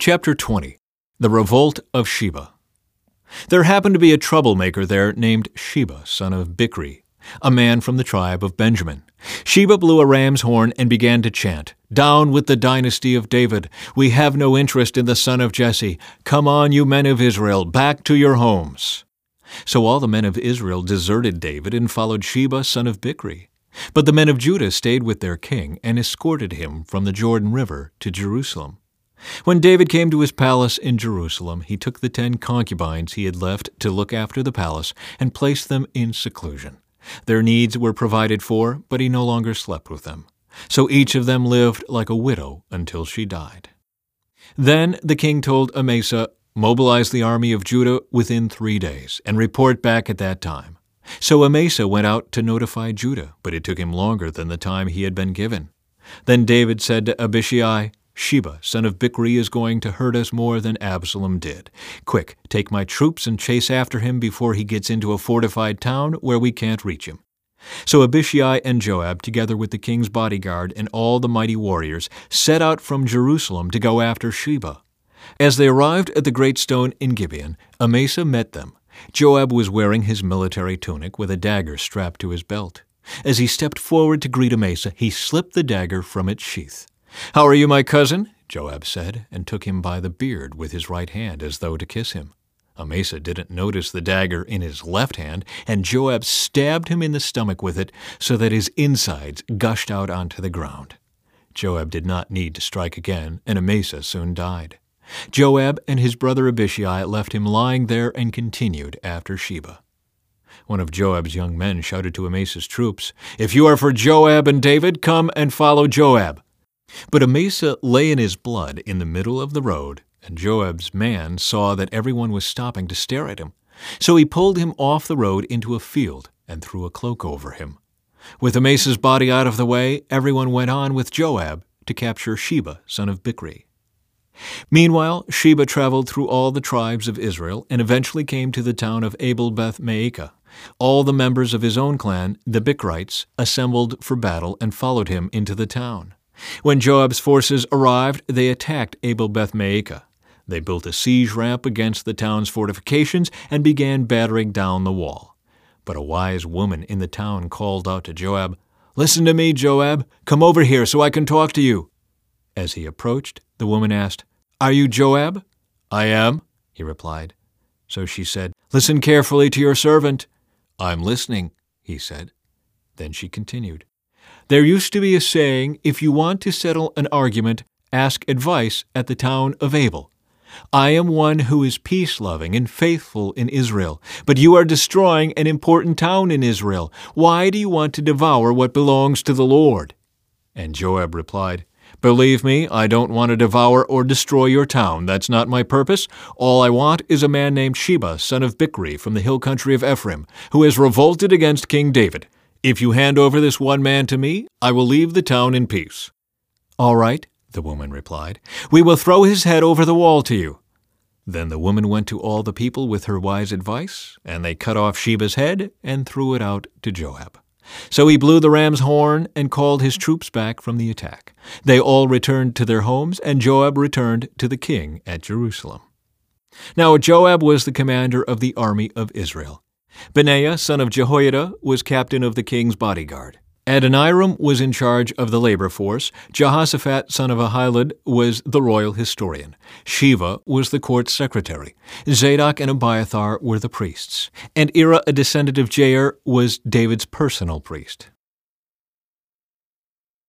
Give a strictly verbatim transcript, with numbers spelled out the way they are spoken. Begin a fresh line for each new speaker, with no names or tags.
Chapter twenty. The Revolt of Sheba. There happened to be a troublemaker there named Sheba, son of Bichri, a man from the tribe of Benjamin. Sheba blew a ram's horn and began to chant, "Down with the dynasty of David! We have no interest in the son of Jesse. Come on, you men of Israel, back to your homes!" So all the men of Israel deserted David and followed Sheba, son of Bichri. But the men of Judah stayed with their king and escorted him from the Jordan River to Jerusalem. When David came to his palace in Jerusalem, he took the ten concubines he had left to look after the palace and placed them in seclusion. Their needs were provided for, but he no longer slept with them. So each of them lived like a widow until she died. Then the king told Amasa, "Mobilize the army of Judah within three days, and report back at that time." So Amasa went out to notify Judah, but it took him longer than the time he had been given. Then David said to Abishai, "Sheba, son of Bichri, is going to hurt us more than Absalom did. Quick, take my troops and chase after him before he gets into a fortified town where we can't reach him." So Abishai and Joab, together with the king's bodyguard and all the mighty warriors, set out from Jerusalem to go after Sheba. As they arrived at the great stone in Gibeon, Amasa met them. Joab was wearing his military tunic with a dagger strapped to his belt. As he stepped forward to greet Amasa, he slipped the dagger from its sheath. "How are you, my cousin?" Joab said, and took him by the beard with his right hand as though to kiss him. Amasa didn't notice the dagger in his left hand, and Joab stabbed him in the stomach with it so that his insides gushed out onto the ground. Joab did not need to strike again, and Amasa soon died. Joab and his brother Abishai left him lying there and continued after Sheba. One of Joab's young men shouted to Amasa's troops, "If you are for Joab and David, come and follow Joab." But Amasa lay in his blood in the middle of the road, and Joab's man saw that everyone was stopping to stare at him. So he pulled him off the road into a field and threw a cloak over him. With Amasa's body out of the way, everyone went on with Joab to capture Sheba, son of Bichri. Meanwhile, Sheba traveled through all the tribes of Israel and eventually came to the town of Abel-Beth-Maacah. All the members of his own clan, the Bichrites, assembled for battle and followed him into the town. When Joab's forces arrived, they attacked Abel-Beth-Maacah. They built a siege ramp against the town's fortifications and began battering down the wall. But a wise woman in the town called out to Joab, "Listen to me, Joab. Come over here so I can talk to you." As he approached, the woman asked, "Are you Joab?" "I am," he replied. So she said, "Listen carefully to your servant." "I'm listening," he said. Then she continued, "There used to be a saying, if you want to settle an argument, ask advice at the town of Abel. I am one who is peace-loving and faithful in Israel, but you are destroying an important town in Israel. Why do you want to devour what belongs to the Lord?" And Joab replied, "Believe me, I don't want to devour or destroy your town. That's not my purpose. All I want is a man named Sheba, son of Bichri, from the hill country of Ephraim, who has revolted against King David. If you hand over this one man to me, I will leave the town in peace." "All right," the woman replied. "We will throw his head over the wall to you." Then the woman went to all the people with her wise advice, and they cut off Sheba's head and threw it out to Joab. So he blew the ram's horn and called his troops back from the attack. They all returned to their homes, and Joab returned to the king at Jerusalem. Now Joab was the commander of the army of Israel. Benaiah, son of Jehoiada, was captain of the king's bodyguard. Adoniram was in charge of the labor force. Jehoshaphat, son of Ahilud, was the royal historian. Sheva was the court secretary. Zadok and Abiathar were the priests. And Ira, a descendant of Jair, was David's personal priest.